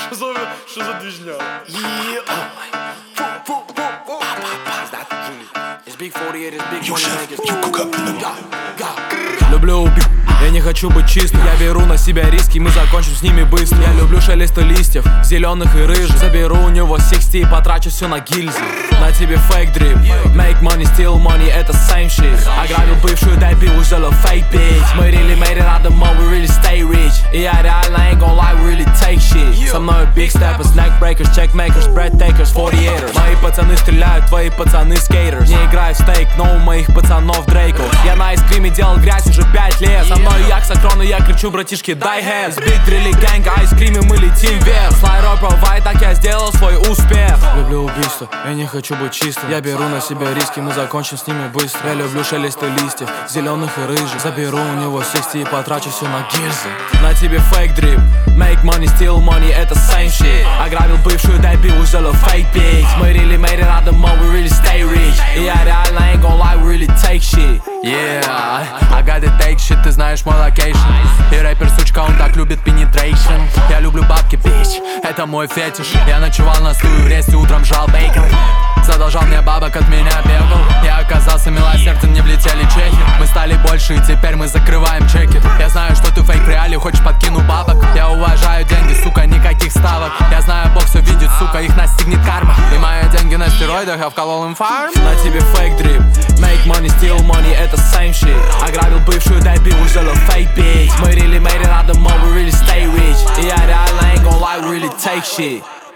Что за движня? Люблю убить, я не хочу быть чистым. Я беру на себя риски, мы закончим с ними быстро. Я люблю шелест листьев, зеленых и рыжих. Заберу у него 60 и потрачу все на гильзы. На тебе фейк дрип, make money, steal money, это same shit. Ограбил бывшую, дай пиву, сделал fake bitch. Мы really made it out the mud, we really stay rich. И я реально ain't gon' lie, we really take shit. Со мной big steppers, neck breakers, checkmakers, bread takers, 48ers. Мои пацаны стреляют, твои пацаны skaters. Не играю в стейк, но у моих пацанов Дрейков. Я на айскриме делал грязь уже 5 лет. Со мной Яксакрон, и я кричу, братишки, дай хэс. Big дрилли гэнг, айскриме мы летим вверх. Слайрой провайд, так я сделал свой успех. Люблю убийство, я не хочу быть чистым. Я беру на себя риски, мы закончим с ними быстро. Я люблю шелест листьев, зеленых и рыжих. Заберу у него 60 и потрачу все на гильзы. На тебе фейк дрип, make money, steal money, это same shit. Ограбил бывшую, дай пиву, сделал fake bitch. Мы really made it out the mud, we really stay rich. И я реально ain't gon' lie, we really take shit. Yeah, I gotta take shit, ты знаешь мой локейшн. И рэпер, сучка, он так любит penetration. Я люблю бабки, bitch, это мой фетиш. Я ночевал на стуле в ресте, утром жрал бейкон. Задолжал мне бабок, от меня бегал. Я оказался милосерден, не влетели чехи. Мы стали больше, и теперь мы закрываем чеки. Я знаю, что ты фейк в реале, хочешь подкину бабок. Я уважаю деньги, сука, никаких ставок. Я знаю, Бог все видит, сука, их настигнет карма. И мои деньги на стероидах, я вколол им фарм. На тебе фейк дрип, make money, steal money, это same shit. Ограбил бывшую, дай пиву, сделал fake bitch. Мы really made it out the mud, we really stay rich. И я реально ain't gon' lie, we really take shit.